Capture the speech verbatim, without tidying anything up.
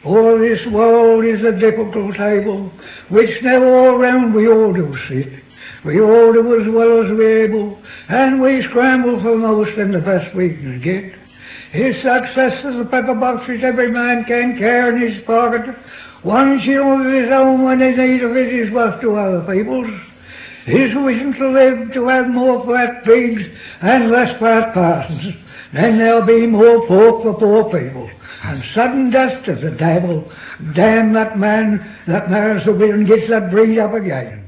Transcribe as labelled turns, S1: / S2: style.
S1: For this world is a difficult table, which never all round we all do sit. We all do as well as we're able, and we scramble for most and the best we can get. His success is a pepper box which every man can carry in his pocket. One shilling of his own when his need of it is worth to other people's. His vision to live to have more fat pigs and less fat parsons. Then there'll be more pork for poor people. And sudden death to the devil. Damn that man that marries the widow and gets that breed up again.